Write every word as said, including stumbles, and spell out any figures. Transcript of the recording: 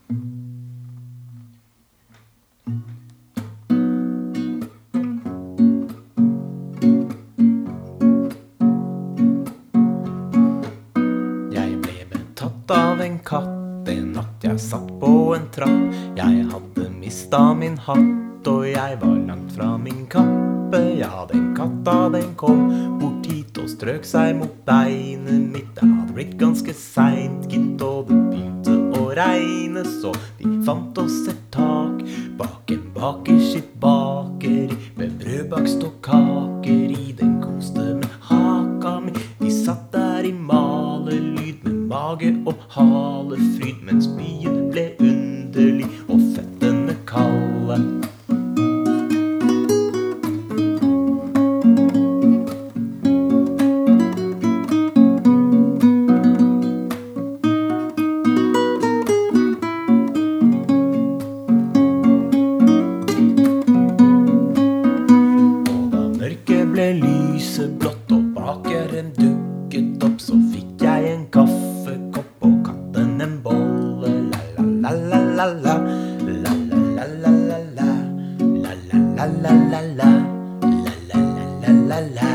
Jeg ble betatt av en katt en natt jeg satt på en trapp. Jeg hadde mistet min hatt, og jeg var langt fra min kappe. Ja, den katta den kom bort hit og strøk seg mot beinet mitt. Det hadde blitt ganske seint, gitt, og det begynte å regne. Så vi fant oss et tak bak en bakers sitt bakeri, med brødbakst og kaker i. Den koste med haka mi. Vi satt der i malelyd med mage og halefryd, mens byen ble underlig og føttene kalde. Lyseblått, og bakeren dukket opp, så fikk jeg en kaffekopp og katten en bolle. La la la la la la, la la la la la, la la la la la la, la la la la la.